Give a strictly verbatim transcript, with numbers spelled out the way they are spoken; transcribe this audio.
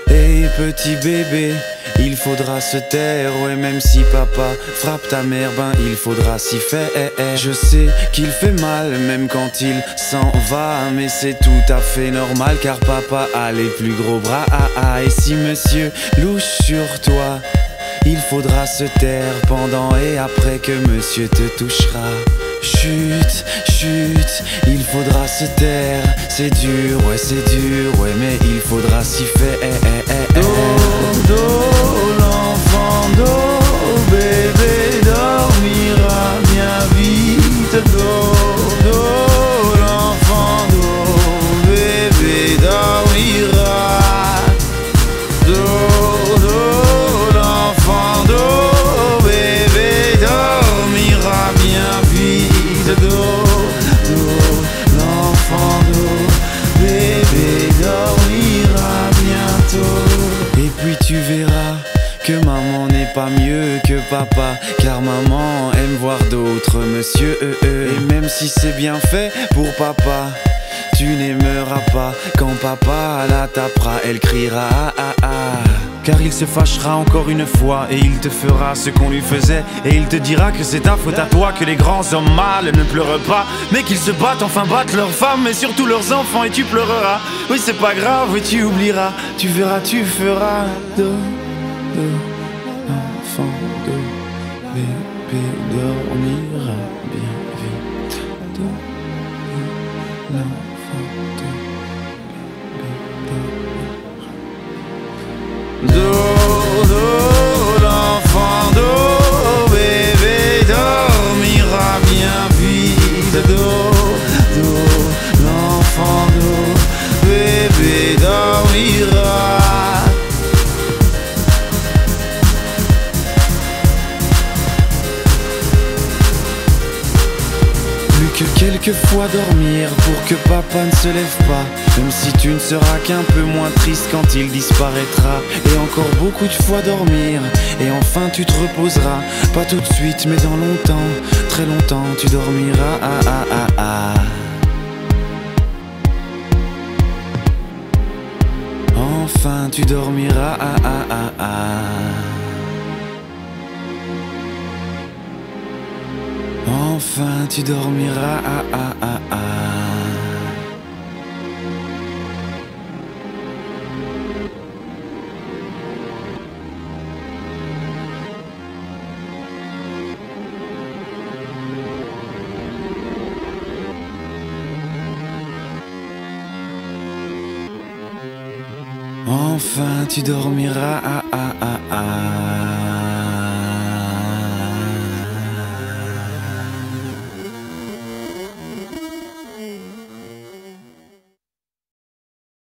Hey petit bébé, il faudra se taire, ouais même si papa frappe ta mère, ben il faudra s'y faire. Je sais qu'il fait mal même quand il s'en va, mais c'est tout à fait normal car papa a les plus gros bras. Ah, ah. Et si monsieur louche sur toi, il faudra se taire pendant et après que monsieur te touchera. Chut, chut, il faudra se taire. C'est dur, ouais c'est dur, ouais mais il faudra s'y faire. Do, do, l'enfant do, bébé dormira bien vite. Do, do, l'enfant do, bébé dormira. Do, do, l'enfant do, bébé dormira bien vite. Do, do, l'enfant do, bébé dormira bientôt. Et puis tu verras que maman n'est pas mieux que papa, car maman aime voir d'autres monsieur. Et même si c'est bien fait pour papa, tu n'aimeras pas quand papa la tapera, elle criera ah ah ah. Car il se fâchera encore une fois et il te fera ce qu'on lui faisait. Et il te dira que c'est ta faute à toi, que les grands hommes mâles ne pleurent pas, mais qu'ils se battent, enfin battent leurs femmes et surtout leurs enfants, et tu pleureras. Oui c'est pas grave, oui tu oublieras, tu verras, tu feras. Do, do, enfant do, bébé dormira bien vite. Do, do, l'enfant do, bébé dormira. Do, do, l'enfant do, bébé dormira bien vite. Do, do, l'enfant do, bébé dormira. Plus que quelques fois dormir pour que papa ne se lève pas, même si tu ne seras qu'un peu moins triste quand il disparaîtra. Et encore beaucoup de fois dormir, et enfin tu te reposeras. Pas tout de suite mais dans longtemps, très longtemps tu dormiras. Ah ah ah ah. Enfin tu dormiras. Ah ah ah ah. Enfin tu dormiras. Ah ah ah ah. Enfin tu dormiras. Ah ah ah ah.